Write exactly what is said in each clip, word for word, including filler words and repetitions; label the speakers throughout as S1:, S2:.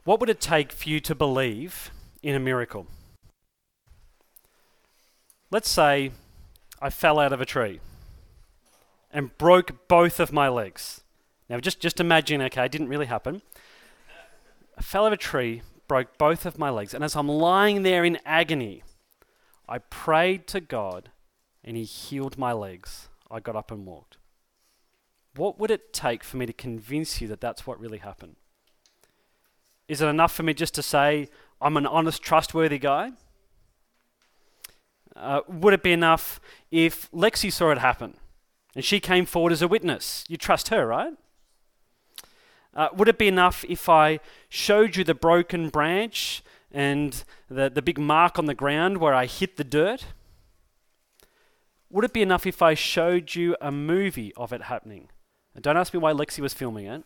S1: What would it take for you to believe in a miracle? Let's say I fell out of a tree and broke both of my legs. Now just, just imagine, okay, it didn't really happen. I fell out of a tree, broke both of my legs, and as I'm lying there in agony, I prayed to God and he healed my legs. I got up and walked. What would it take for me to convince you that that's what really happened? Is it enough for me just to say, I'm an honest, trustworthy guy? Uh, would it be enough if Lexi saw it happen and she came forward as a witness? You trust her, right? Uh, would it be enough if I showed you the broken branch and the, the big mark on the ground where I hit the dirt? Would it be enough if I showed you a movie of it happening? And don't ask me why Lexi was filming it.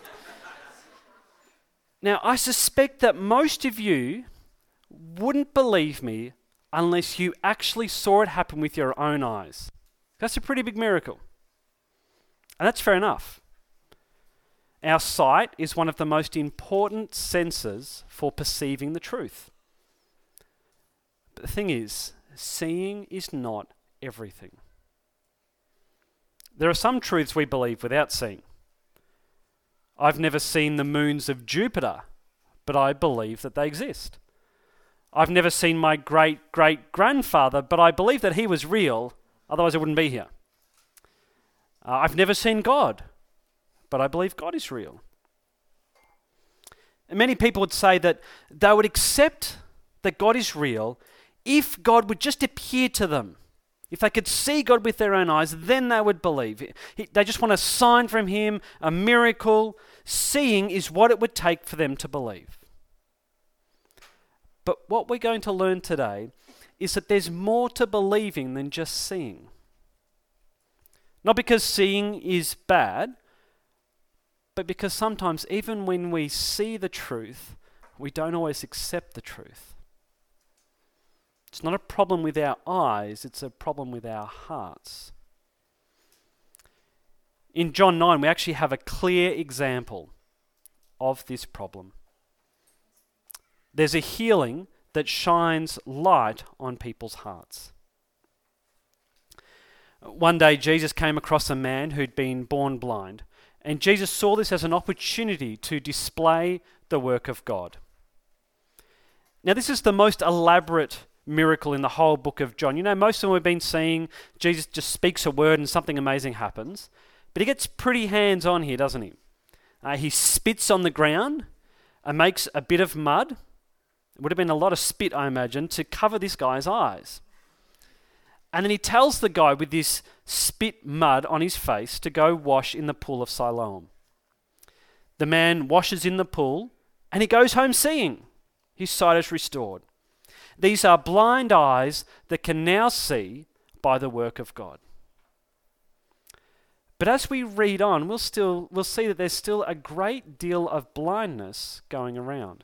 S1: Now, I suspect that most of you wouldn't believe me unless you actually saw it happen with your own eyes. That's a pretty big miracle. And that's fair enough. Our sight is one of the most important senses for perceiving the truth. But the thing is, seeing is not everything. There are some truths we believe without seeing. I've never seen the moons of Jupiter, but I believe that they exist. I've never seen my great-great-grandfather, but I believe that he was real, otherwise I wouldn't be here. Uh, I've never seen God, but I believe God is real. And many people would say that they would accept that God is real if God would just appear to them. If they could see God with their own eyes, then they would believe. They just want a sign from him, a miracle. Seeing is what it would take for them to believe. But what we're going to learn today is that there's more to believing than just seeing. Not because seeing is bad, but because sometimes even when we see the truth, we don't always accept the truth. It's not a problem with our eyes, it's a problem with our hearts. In John nine, we actually have a clear example of this problem. There's a healing that shines light on people's hearts. One day, Jesus came across a man who'd been born blind, and Jesus saw this as an opportunity to display the work of God. Now, this is the most elaborate miracle in the whole book of John. You know, most of them we've been seeing, Jesus just speaks a word and something amazing happens. But he gets pretty hands-on here, doesn't he? Uh, he spits on the ground and makes a bit of mud. It would have been a lot of spit, I imagine, to cover this guy's eyes. And then he tells the guy with this spit mud on his face to go wash in the pool of Siloam. The man washes in the pool and he goes home seeing. His sight is restored. These are blind eyes that can now see by the work of God. But as we read on, we'll still we'll see that there's still a great deal of blindness going around.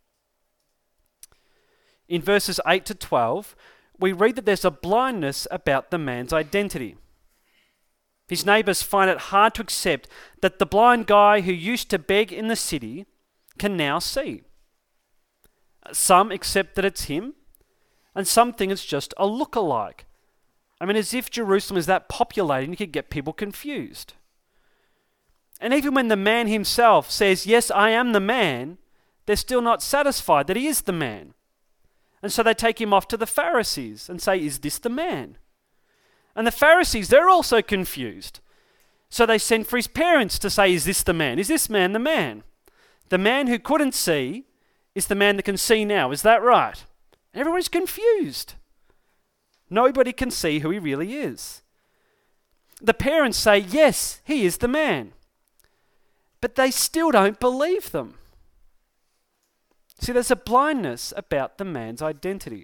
S1: In verses eight to twelve, we read that there's a blindness about the man's identity. His neighbours find it hard to accept that the blind guy who used to beg in the city can now see. Some accept that it's him, and some think it's just a look-alike. I mean, as if Jerusalem is that populated, you could get people confused. And even when the man himself says, yes, I am the man, they're still not satisfied that he is the man. And so they take him off to the Pharisees and say, is this the man? And the Pharisees, they're also confused. So they send for his parents to say, is this the man? Is this man the man? The man who couldn't see is the man that can see now. Is that right? Everyone's confused. Nobody can see who he really is. The parents say, yes, he is the man. But they still don't believe them. See, there's a blindness about the man's identity.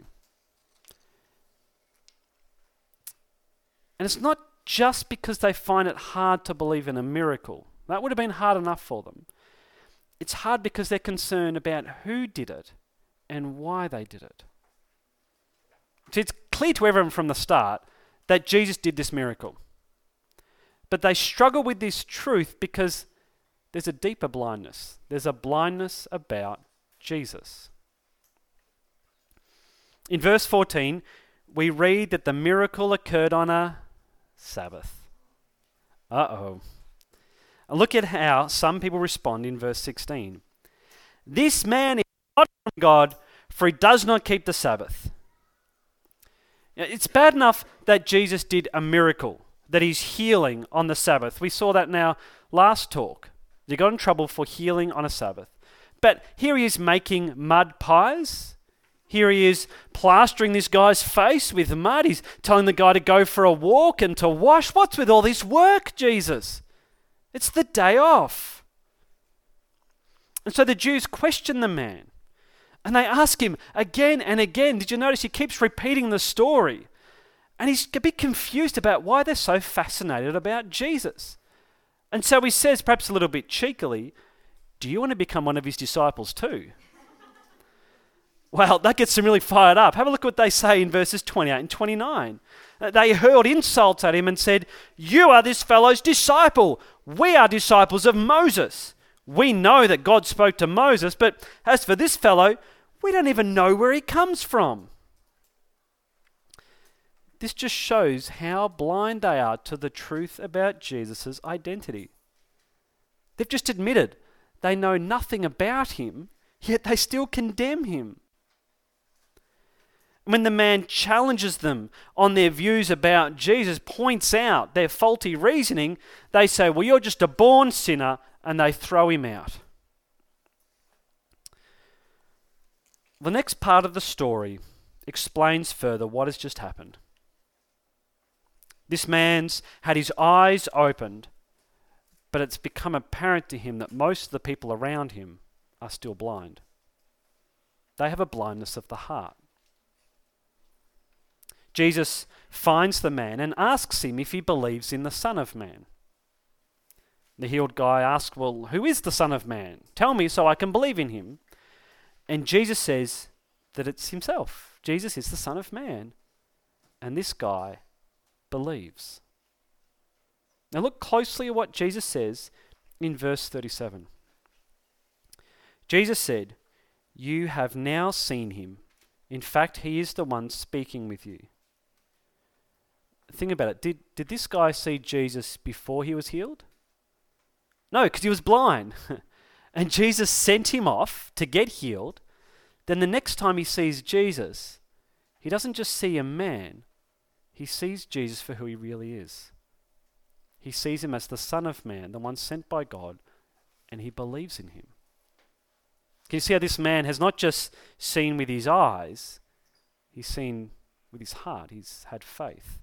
S1: And it's not just because they find it hard to believe in a miracle. That would have been hard enough for them. It's hard because they're concerned about who did it and why they did it. See, it's clear to everyone from the start that Jesus did this miracle. But they struggle with this truth because there's a deeper blindness. There's a blindness about Jesus. In verse fourteen, we read that the miracle occurred on a Sabbath. Uh-oh. And look at how some people respond in verse sixteen. This man is not from God, for he does not keep the Sabbath. Now, it's bad enough that Jesus did a miracle, that he's healing on the Sabbath. We saw that in our last talk. He got in trouble for healing on a Sabbath. But here he is making mud pies. Here he is plastering this guy's face with mud. He's telling the guy to go for a walk and to wash. What's with all this work, Jesus? It's the day off. And so the Jews question the man. And they ask him again and again. Did you notice he keeps repeating the story? And he's a bit confused about why they're so fascinated about Jesus. And so he says, perhaps a little bit cheekily, do you want to become one of his disciples too? Well, that gets them really fired up. Have a look at what they say in verses twenty-eight and twenty-nine. Uh, They hurled insults at him and said, you are this fellow's disciple. We are disciples of Moses. We know that God spoke to Moses, but as for this fellow, we don't even know where he comes from. This just shows how blind they are to the truth about Jesus' identity. They've just admitted they know nothing about him, yet they still condemn him. When the man challenges them on their views about Jesus, points out their faulty reasoning, they say, well, you're just a born sinner, and they throw him out. The next part of the story explains further what has just happened. This man's had his eyes opened, but it's become apparent to him that most of the people around him are still blind. They have a blindness of the heart. Jesus finds the man and asks him if he believes in the Son of Man. The healed guy asks, well, who is the Son of Man? Tell me so I can believe in him. And Jesus says that it's himself. Jesus is the Son of Man. And this guy believes. Now look closely at what Jesus says in verse thirty-seven. Jesus said, you have now seen him. In fact, he is the one speaking with you. Think about it. Did, did this guy see Jesus before he was healed? No, because he was blind. And Jesus sent him off to get healed. Then the next time he sees Jesus, he doesn't just see a man. He sees Jesus for who he really is. He sees him as the Son of Man, the one sent by God, and he believes in him. Can you see how this man has not just seen with his eyes, he's seen with his heart. He's had faith.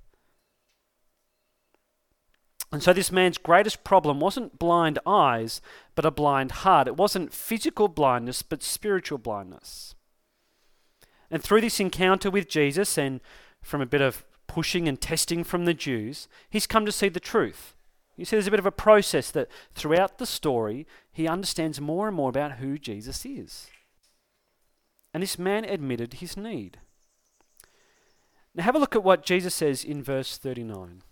S1: And so this man's greatest problem wasn't blind eyes, but a blind heart. It wasn't physical blindness, but spiritual blindness. And through this encounter with Jesus, and from a bit of pushing and testing from the Jews, he's come to see the truth. You see, there's a bit of a process that throughout the story, he understands more and more about who Jesus is. And this man admitted his need. Now have a look at what Jesus says in verse thirty-nine.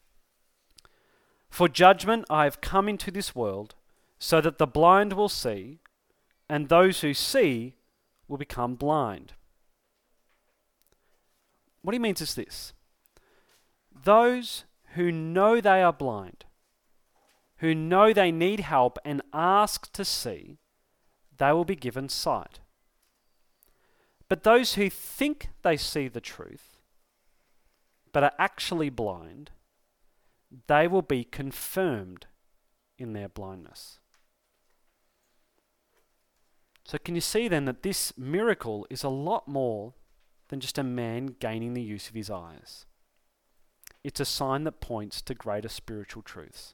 S1: For judgment I have come into this world, so that the blind will see, and those who see will become blind. What he means is this. Those who know they are blind, who know they need help and ask to see, they will be given sight. But those who think they see the truth, but are actually blind, they will be confirmed in their blindness. So can you see then that this miracle is a lot more than just a man gaining the use of his eyes? It's a sign that points to greater spiritual truths.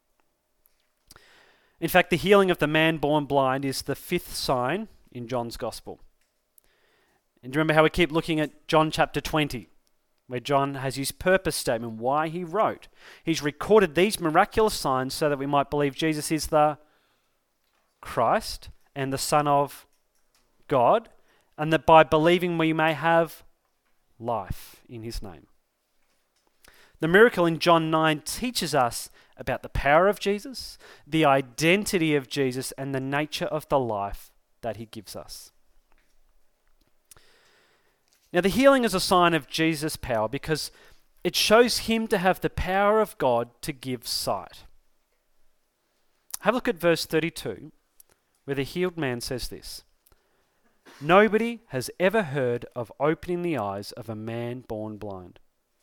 S1: In fact, the healing of the man born blind is the fifth sign in John's Gospel. And do you remember how we keep looking at John chapter twenty, where John has his purpose statement, why he wrote. He's recorded these miraculous signs so that we might believe Jesus is the Christ and the Son of God, and that by believing we may have life in his name. The miracle in John nine teaches us about the power of Jesus, the identity of Jesus, and the nature of the life that he gives us. Now, the healing is a sign of Jesus' power because it shows him to have the power of God to give sight. Have a look at verse thirty-two, where the healed man says this: "Nobody has ever heard of opening the eyes of a man born blind."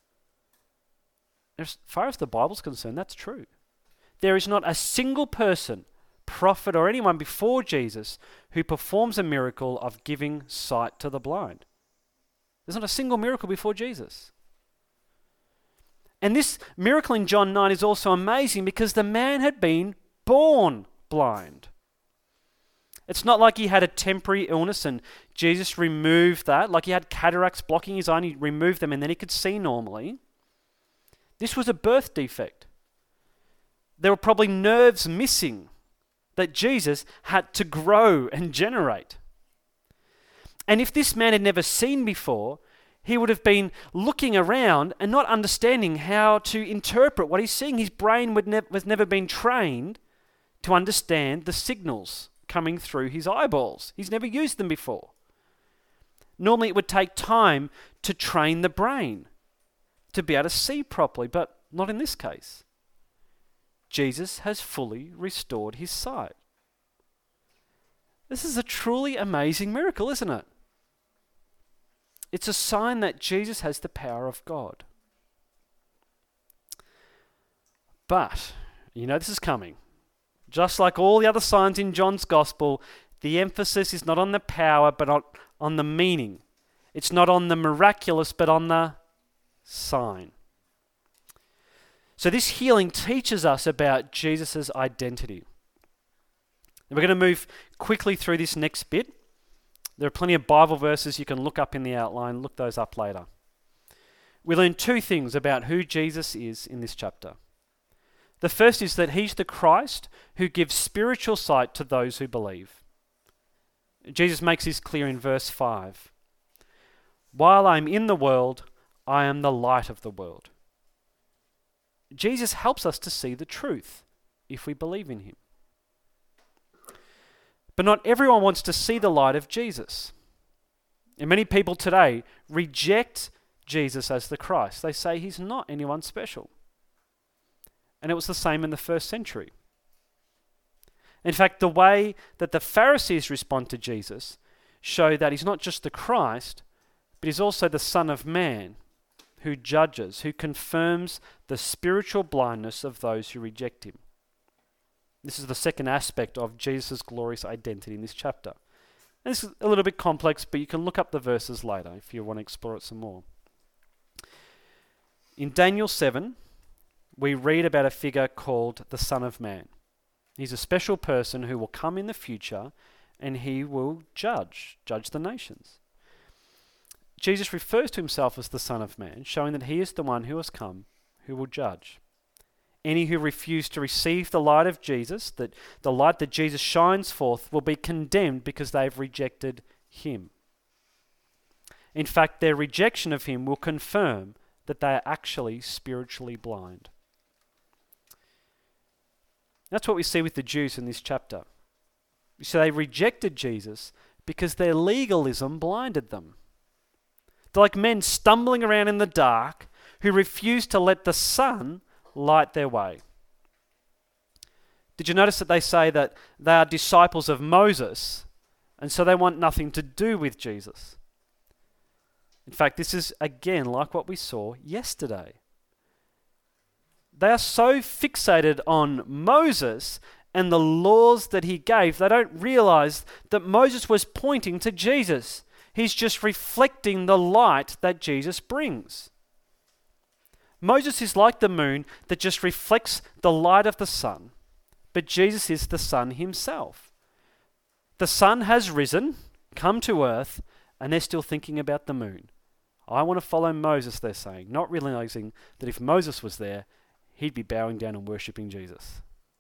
S1: As far as the Bible's concerned, that's true. There is not a single person, prophet or anyone before Jesus, who performs a miracle of giving sight to the blind. There's not a single miracle before Jesus. And this miracle in John nine is also amazing because the man had been born blind. It's not like he had a temporary illness and Jesus removed that, like he had cataracts blocking his eye and he removed them and then he could see normally. This was a birth defect. There were probably nerves missing that Jesus had to grow and generate. And if this man had never seen before, he would have been looking around and not understanding how to interpret what he's seeing. His brain would ne- was never been trained to understand the signals coming through his eyeballs. He's never used them before. Normally it would take time to train the brain to be able to see properly, but not in this case. Jesus has fully restored his sight. This is a truly amazing miracle, isn't it? It's a sign that Jesus has the power of God. But, you know this is coming. Just like all the other signs in John's Gospel, the emphasis is not on the power, but on, on the meaning. It's not on the miraculous, but on the sign. So this healing teaches us about Jesus' identity. And we're going to move quickly through this next bit. There are plenty of Bible verses you can look up in the outline. Look those up later. We learn two things about who Jesus is in this chapter. The first is that he's the Christ who gives spiritual sight to those who believe. Jesus makes this clear in verse five. "While I'm in the world, I am the light of the world." Jesus helps us to see the truth if we believe in him. But not everyone wants to see the light of Jesus. And many people today reject Jesus as the Christ. They say he's not anyone special. And it was the same in the first century. In fact, the way that the Pharisees respond to Jesus show that he's not just the Christ, but he's also the Son of Man who judges, who confirms the spiritual blindness of those who reject him. This is the second aspect of Jesus' glorious identity in this chapter. And this is a little bit complex, but you can look up the verses later if you want to explore it some more. In Daniel seven, we read about a figure called the Son of Man. He's a special person who will come in the future and he will judge, judge the nations. Jesus refers to himself as the Son of Man, showing that he is the one who has come, who will judge. Any who refuse to receive the light of Jesus, that the light that Jesus shines forth, will be condemned because they've rejected him. In fact, their rejection of him will confirm that they are actually spiritually blind. That's what we see with the Jews in this chapter. So they rejected Jesus because their legalism blinded them. They're like men stumbling around in the dark who refuse to let the sun light their way. Did you notice that they say that they are disciples of Moses and so they want nothing to do with Jesus? In fact, this is again like what we saw yesterday. They are so fixated on Moses and the laws that he gave, they don't realize that Moses was pointing to Jesus. He's just reflecting the light that Jesus brings. Moses is like the moon that just reflects the light of the sun, but Jesus is the sun himself. The sun has risen, come to earth, and they're still thinking about the moon. I want to follow Moses, they're saying, not realizing that if Moses was there, he'd be bowing down and worshipping Jesus.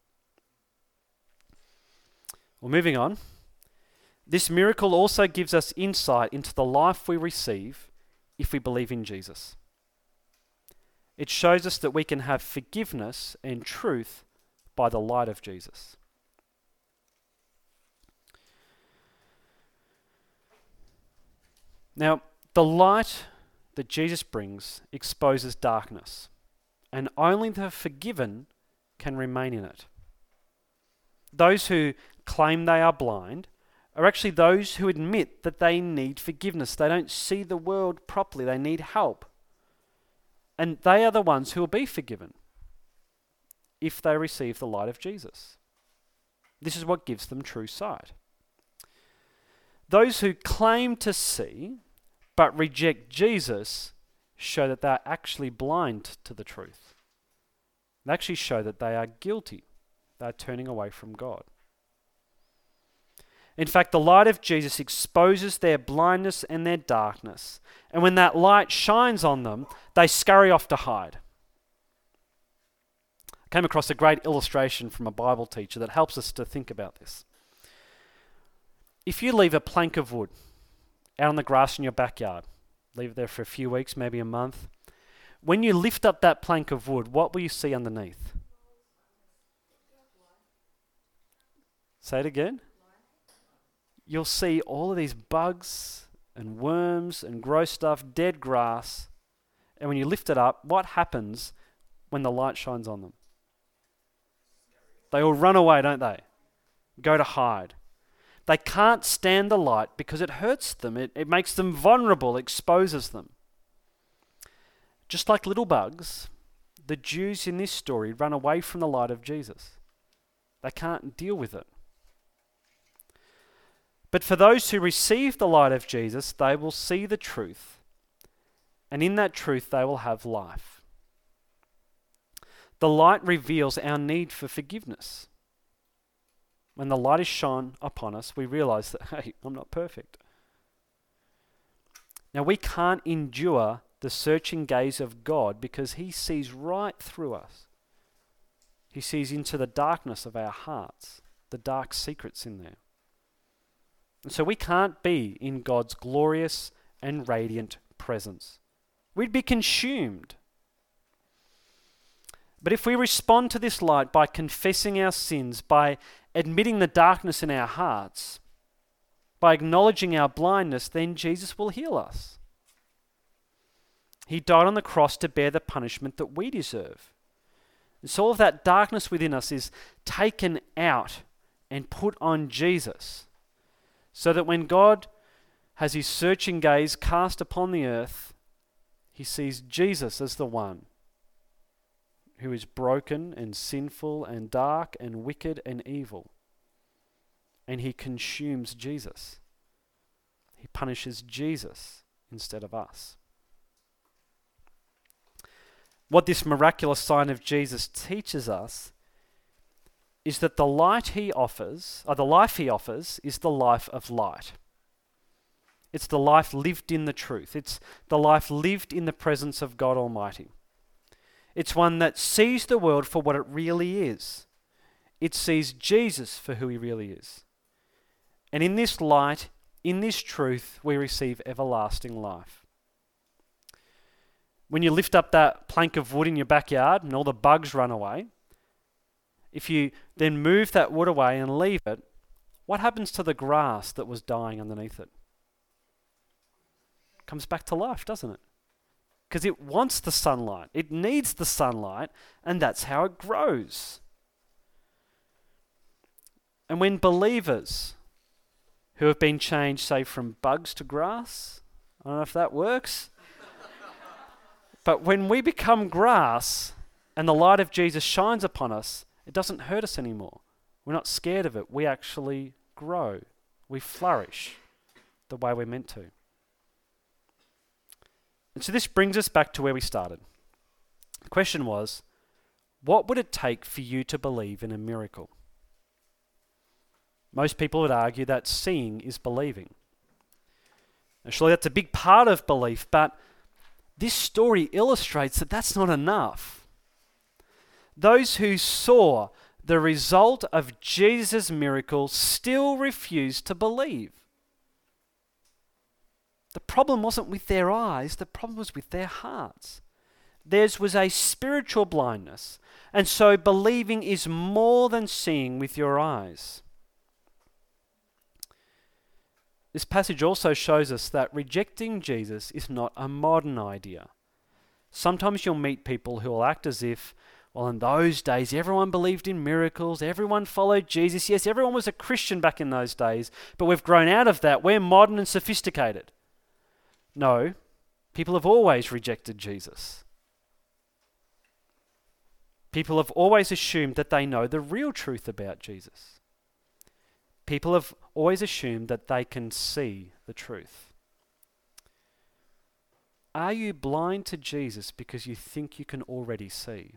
S1: Well, moving on. This miracle also gives us insight into the life we receive if we believe in Jesus. It shows us that we can have forgiveness and truth by the light of Jesus. Now, the light that Jesus brings exposes darkness, and only the forgiven can remain in it. Those who claim they are blind are actually those who admit that they need forgiveness. They don't see the world properly. They need help. And they are the ones who will be forgiven if they receive the light of Jesus. This is what gives them true sight. Those who claim to see but reject Jesus show that they are actually blind to the truth. They actually show that they are guilty. They are turning away from God. In fact, the light of Jesus exposes their blindness and their darkness. And when that light shines on them, they scurry off to hide. I came across a great illustration from a Bible teacher that helps us to think about this. If you leave a plank of wood out on the grass in your backyard, leave it there for a few weeks, maybe a month, when you lift up that plank of wood, what will you see underneath? Say it again. You'll see all of these bugs and worms and gross stuff, dead grass. And when you lift it up, what happens when the light shines on them? They all run away, don't they? Go to hide. They can't stand the light because it hurts them. It, it makes them vulnerable, exposes them. Just like little bugs, the Jews in this story run away from the light of Jesus. They can't deal with it. But for those who receive the light of Jesus, they will see the truth, and in that truth they will have life. The light reveals our need for forgiveness. When the light is shone upon us, we realize that, hey, I'm not perfect. Now, we can't endure the searching gaze of God because he sees right through us. He sees into the darkness of our hearts, the dark secrets in there. And so we can't be in God's glorious and radiant presence. We'd be consumed. But if we respond to this light by confessing our sins, by admitting the darkness in our hearts, by acknowledging our blindness, then Jesus will heal us. He died on the cross to bear the punishment that we deserve. And so all of that darkness within us is taken out and put on Jesus, so that when God has his searching gaze cast upon the earth, he sees Jesus as the one who is broken and sinful and dark and wicked and evil. And he consumes Jesus. He punishes Jesus instead of us. What this miraculous sign of Jesus teaches us is that the light he offers, or the life he offers, is the life of light. It's the life lived in the truth. It's the life lived in the presence of God Almighty. It's one that sees the world for what it really is. It sees Jesus for who he really is. And in this light, in this truth, we receive everlasting life. When you lift up that plank of wood in your backyard and all the bugs run away, if you then move that wood away and leave it, what happens to the grass that was dying underneath it? It comes back to life, doesn't it? Because it wants the sunlight. It needs the sunlight, and that's how it grows. And when believers who have been changed, say, from bugs to grass, I don't know if that works, but when we become grass and the light of Jesus shines upon us, it doesn't hurt us anymore. We're not scared of it. We actually grow. We flourish the way we're meant to. And so this brings us back to where we started. The question was, what would it take for you to believe in a miracle? Most people would argue that seeing is believing. And surely that's a big part of belief, but this story illustrates that that's not enough. Those who saw the result of Jesus' miracle still refused to believe. The problem wasn't with their eyes, the problem was with their hearts. theirs was a spiritual blindness, and so believing is more than seeing with your eyes. This passage also shows us that rejecting Jesus is not a modern idea. Sometimes you'll meet people who will act as if, well, in those days, everyone believed in miracles, everyone followed Jesus. Yes, everyone was a Christian back in those days, but we've grown out of that. We're modern and sophisticated. No, people have always rejected Jesus. People have always assumed that they know the real truth about Jesus. People have always assumed that they can see the truth. Are you blind to Jesus because you think you can already see?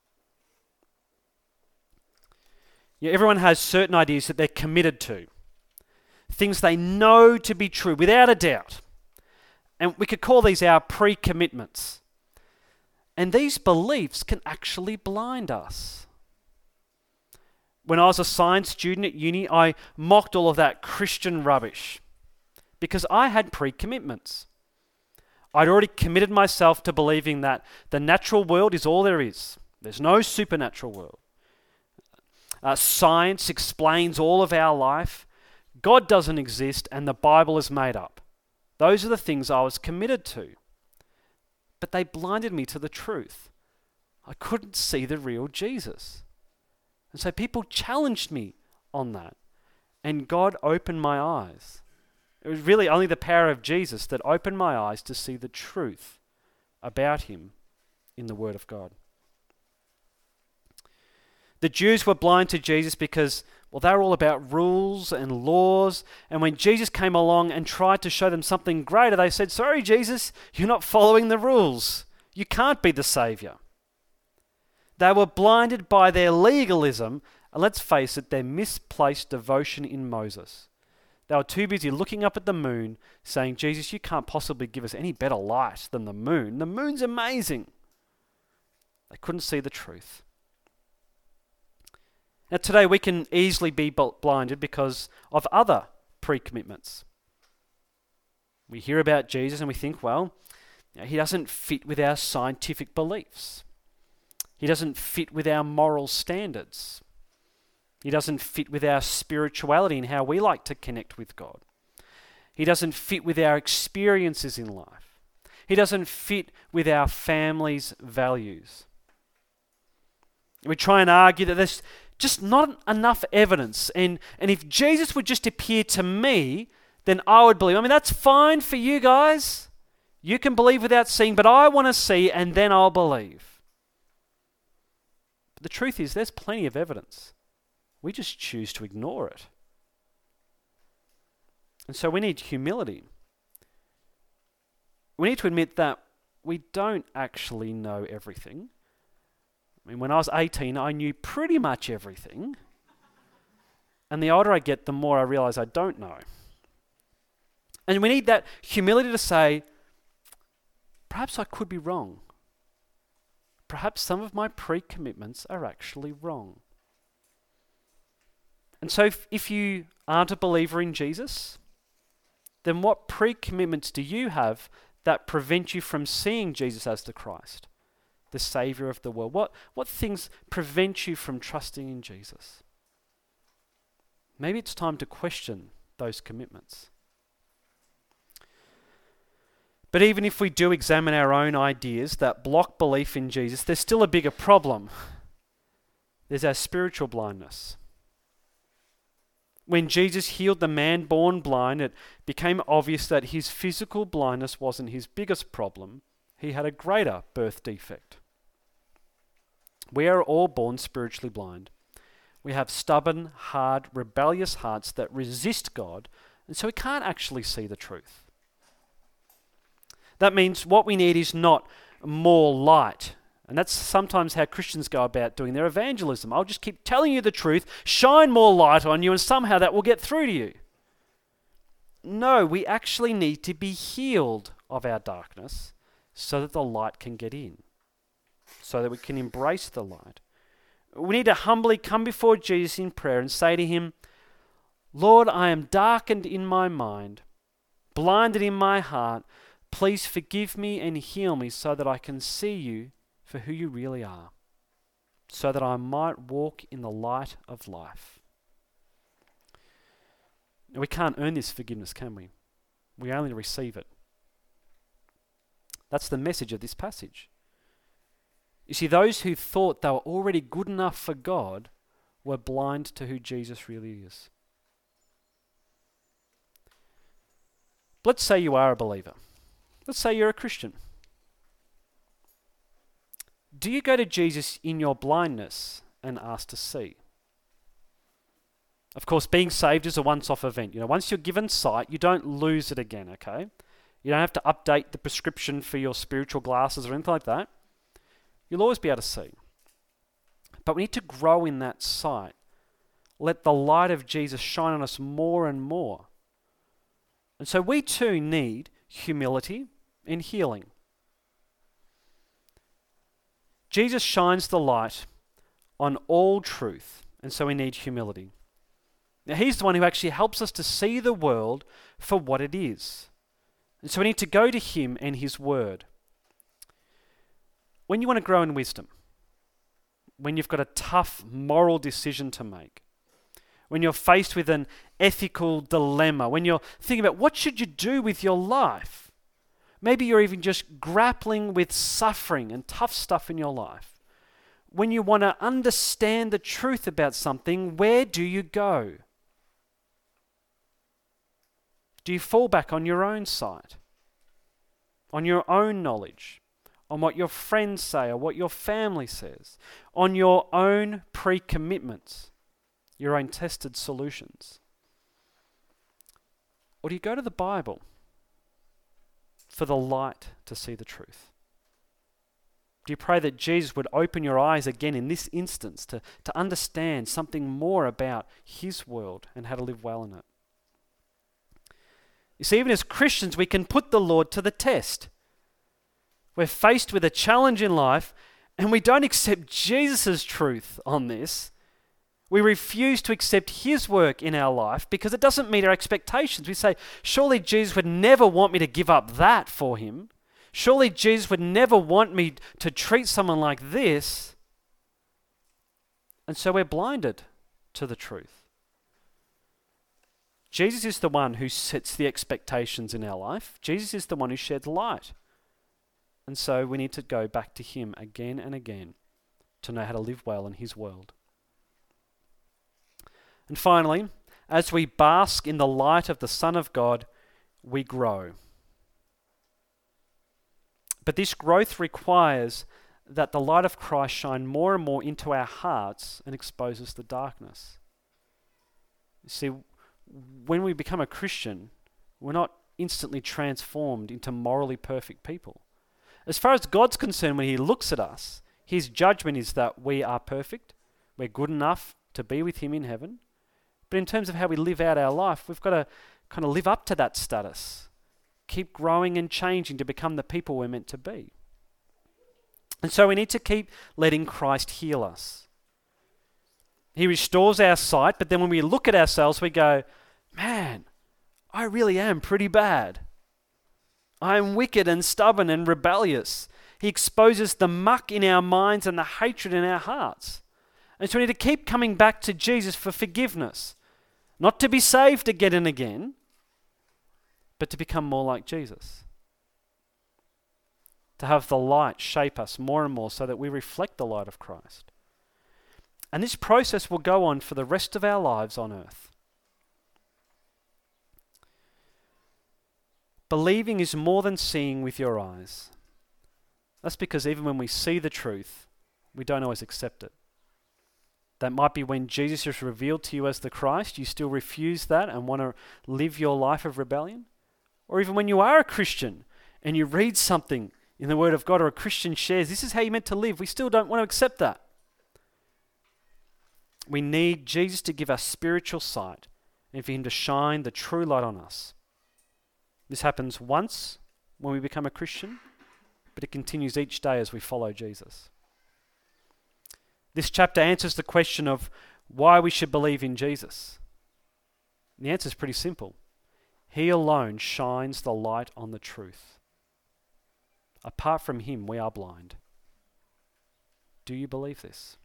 S1: Yeah, everyone has certain ideas that they're committed to, things they know to be true without a doubt. And we could call these our pre-commitments. And these beliefs can actually blind us. When I was a science student at uni, I mocked all of that Christian rubbish because I had pre-commitments. I'd already committed myself to believing that the natural world is all there is. There's no supernatural world. Uh, science explains all of our life. God doesn't exist and the Bible is made up. Those are the things I was committed to. But they blinded me to the truth. I couldn't see the real Jesus. And so people challenged me on that. And God opened my eyes. It was really only the power of Jesus that opened my eyes to see the truth about him in the Word of God. The Jews were blind to Jesus because, well, they were all about rules and laws. And when Jesus came along and tried to show them something greater, they said, sorry, Jesus, you're not following the rules. You can't be the Saviour. They were blinded by their legalism, and let's face it, their misplaced devotion in Moses. They were too busy looking up at the moon, saying, Jesus, you can't possibly give us any better light than the moon. The moon's amazing. They couldn't see the truth. Now today we can easily be blinded because of other pre-commitments. We hear about Jesus and we think, well, you know, he doesn't fit with our scientific beliefs. He doesn't fit with our moral standards. He doesn't fit with our spirituality and how we like to connect with God. He doesn't fit with our experiences in life. He doesn't fit with our family's values. We try and argue that there's just not enough evidence. And, and if Jesus would just appear to me, then I would believe. I mean, that's fine for you guys. You can believe without seeing, but I want to see and then I'll believe. But the truth is, there's plenty of evidence. We just choose to ignore it. And so we need humility. We need to admit that we don't actually know everything. I mean, when I was eighteen, I knew pretty much everything. And the older I get, the more I realize I don't know. And we need that humility to say, perhaps I could be wrong. Perhaps some of my pre-commitments are actually wrong. And so if, if you aren't a believer in Jesus, then what pre-commitments do you have that prevent you from seeing Jesus as the Christ, the Saviour of the world? What, what things prevent you from trusting in Jesus? Maybe it's time to question those commitments. But even if we do examine our own ideas that block belief in Jesus, there's still a bigger problem. There's our spiritual blindness. When Jesus healed the man born blind, it became obvious that his physical blindness wasn't his biggest problem. He had a greater birth defect. We are all born spiritually blind. We have stubborn, hard, rebellious hearts that resist God, and so we can't actually see the truth. That means what we need is not more light. And that's sometimes how Christians go about doing their evangelism. I'll just keep telling you the truth, shine more light on you, and somehow that will get through to you. No, we actually need to be healed of our darkness so that the light can get in, so that we can embrace the light. We need to humbly come before Jesus in prayer and say to him, Lord, I am darkened in my mind, blinded in my heart. Please forgive me and heal me so that I can see you for who you really are, so that I might walk in the light of life. Now, we can't earn this forgiveness, can we? We only receive it. That's the message of this passage. You see, those who thought they were already good enough for God were blind to who Jesus really is. Let's say you are a believer. Let's say you're a Christian. Do you go to Jesus in your blindness and ask to see? Of course, being saved is a once-off event. You know, once you're given sight, you don't lose it again, okay? You don't have to update the prescription for your spiritual glasses or anything like that. You'll always be able to see. But we need to grow in that sight. Let the light of Jesus shine on us more and more. And so we too need humility and healing. Jesus shines the light on all truth, and so we need humility. Now, he's the one who actually helps us to see the world for what it is. And so we need to go to him and his word. When you want to grow in wisdom, when you've got a tough moral decision to make, when you're faced with an ethical dilemma, when you're thinking about what should you do with your life, maybe you're even just grappling with suffering and tough stuff in your life. When you want to understand the truth about something, where do you go? Do you fall back on your own sight, on your own knowledge, on what your friends say or what your family says, on your own pre-commitments, your own tested solutions? Or do you go to the Bible for the light to see the truth? Do you pray that Jesus would open your eyes again in this instance to, to understand something more about his world and how to live well in it? You see, even as Christians, we can put the Lord to the test. We're faced with a challenge in life and we don't accept Jesus' truth on this. We refuse to accept his work in our life because it doesn't meet our expectations. We say, surely Jesus would never want me to give up that for him. Surely Jesus would never want me to treat someone like this. And so we're blinded to the truth. Jesus is the one who sets the expectations in our life. Jesus is the one who sheds light. And so we need to go back to him again and again to know how to live well in his world. And finally, as we bask in the light of the Son of God, we grow. But this growth requires that the light of Christ shine more and more into our hearts and exposes the darkness. You see, when we become a Christian, we're not instantly transformed into morally perfect people. As far as God's concerned, when he looks at us, his judgment is that we are perfect, we're good enough to be with him in heaven. But in terms of how we live out our life, we've got to kind of live up to that status. Keep growing and changing to become the people we're meant to be. And so we need to keep letting Christ heal us. He restores our sight, but then when we look at ourselves, we go, man, I really am pretty bad. I am wicked and stubborn and rebellious. He exposes the muck in our minds and the hatred in our hearts. And so we need to keep coming back to Jesus for forgiveness. Not to be saved again and again, but to become more like Jesus. To have the light shape us more and more so that we reflect the light of Christ. And this process will go on for the rest of our lives on earth. Believing is more than seeing with your eyes. That's because even when we see the truth, we don't always accept it. That might be when Jesus is revealed to you as the Christ, you still refuse that and want to live your life of rebellion. Or even when you are a Christian and you read something in the Word of God or a Christian shares, this is how you're meant to live, we still don't want to accept that. We need Jesus to give us spiritual sight and for him to shine the true light on us. This happens once when we become a Christian, but it continues each day as we follow Jesus. This chapter answers the question of why we should believe in Jesus. And the answer is pretty simple. He alone shines the light on the truth. Apart from him, we are blind. Do you believe this?